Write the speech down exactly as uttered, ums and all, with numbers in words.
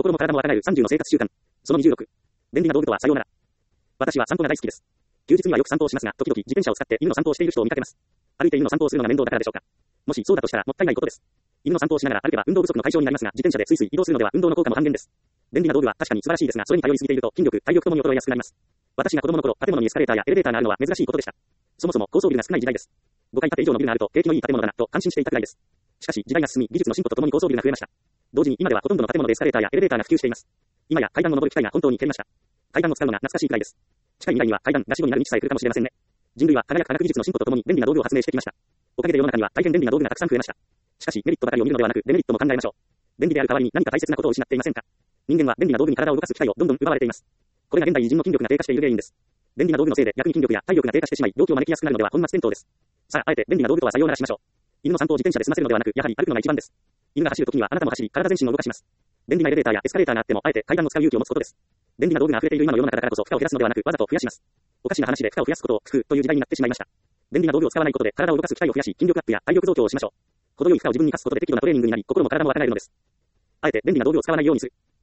心も体も若返るさんじゅうの生活習慣。そのにじゅうろく。便利な道具とはさようなら。私は散歩が大好きです。休日にはよく散歩をしますが、時々自転車を使って犬の散歩をしている人を見かけます。歩いて犬の散歩をするのが面倒だからでしょうか。もしそうだとしたらもったいないことです。犬の散歩をしながら歩けば運動不足の解消になりますが、自転車でスイスイ移動するのでは運動の効果も半減です。便利な道具は確かに素晴らしいですが、それに頼りすぎていると筋力、体力ともに衰えやすくなります。私が子供の頃、建物にエスカレーターやエレベーターがあるのは珍しいことでした。そもそも高層ビルが少ない時代です。ごかい建て以上のビルがあると景気のいい建物だなと感心していたくらいです。しかし時代が進み、技術の進歩とともに高層ビルが増えました。同時に今ではほとんどの建物でエスカレーターやエレベーターが普及しています。今や階段を登る機会が本当に減りました。階段を使うのが懐かしいくらいです。近い未来には階段が死後になる道さえ来るかもしれませんね。人類は輝く科学技術の進歩とともに便利な道具を発明してきました。おかげで世の中には大変便利な道具がたくさん増えました。しかしメリットばかりを見るのではなくデメリットも考えましょう。便利である代わりに何か大切なことを失っていませんか。人間は便利な道具に体を動かす機会をどんどん奪われています。これが現代人の筋力が低下している原因です。便利な道具のせいで逆に筋力や体力が低下してしまい病気を招きやすくなるのでは本末転倒です。さあ、あえて便利な道具とはさようならしましょう。犬の散歩を自転車で済ませるのではなく、やはり歩くのが一番です。犬が走るときにはあなたも走り、体全身を動かします。便利なエレベーターやエスカレーターがあっても、あえて階段を使う勇気を持つことです。便利な道具が溢れている今の世の中だからこそ負荷を減らすのではなく、わざと増やします。おかしな話で負荷を増やすことを服という時代になってしまいました。便利な道具を使わないことで体を動かす機会を増やし、筋力アップや体力増強をしましょう。程よい負荷を自分に課すことで適度なトレーニングになり、心も体も若返るのです。あえて便利な道具を使わないようにする。